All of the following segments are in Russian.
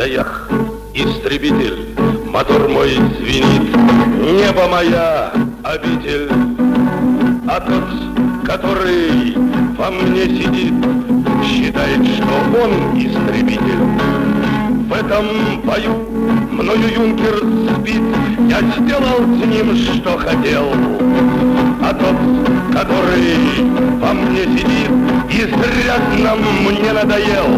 Эх, истребитель, мотор мой звенит, небо моя обитель, а тот, который во мне сидит, считает, что он истребитель. В этом бою мною юнкер сбит, я сделал с ним, что хотел, а тот, который во мне сидит, изрядно мне надоел.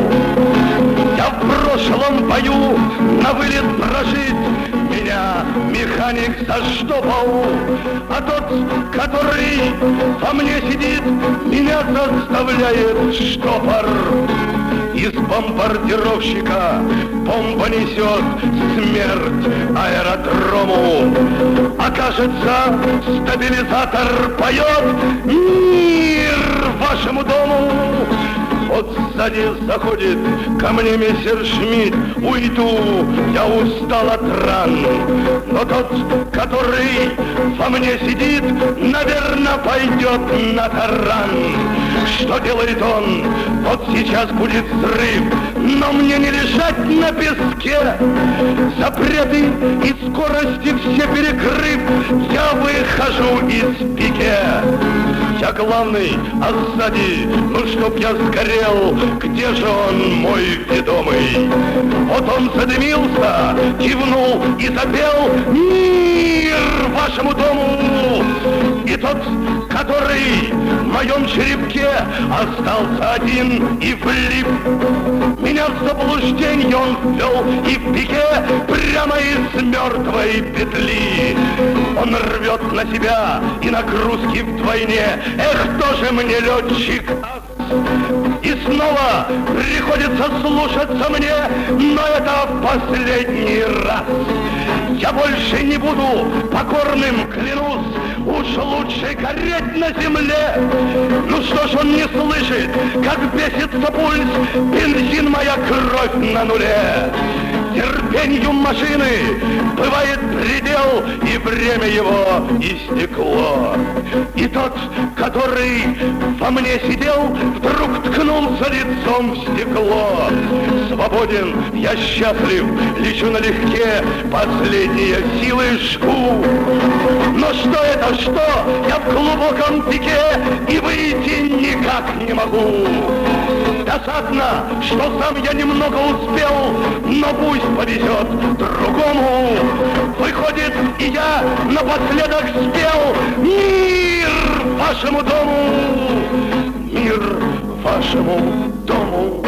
Я в прошлом бою на вылет прожить меня механик заштопал, а тот, который во мне сидит, меня заставляет штопор. Из бомбардировщика бомба несет смерть аэродрому. Окажется, стабилизатор поет «Мир вашему дому». Вот сзади заходит ко мне мессершмитт, уйду, я устал от ран. Но тот, который во мне сидит, наверное, пойдет на таран. Что делает он? Вот сейчас будет взрыв, но мне не лежать на песке. Запреты и скорости все перекрыв, я выхожу из пике. Я главный, а сзади, ну чтоб я сгорел, где же он, мой ведомый? Вот он задымился, кивнул и запел «Мир вашему дому!» И тот, который в моем черепке остался один и влип, меня в заблуждение он ввел и в пике прямо из мертвой петли. Он рвет на себя и нагрузки вдвойне. Эх, тоже мне летчик. И снова приходится слушаться мне, но это в последний раз. Я больше не буду покорным, клянусь, уж лучше гореть на земле. Ну что ж он не слышит, как бесится пульс, бензин моя кровь на нуле. Терпенью машины бывает предел, и время его истекло. И тот, который во мне сидел, вдруг ткнулся лицом в стекло. Свободен, я счастлив, лечу налегке, последние силы жгу. Но что это, что? Я в глубоком пике и выйти никак не могу. Досадно, что сам я немного успел, но пусть повезет другому. Выходит, и я напоследок спел «Мир вашему дому! Мир вашему дому!»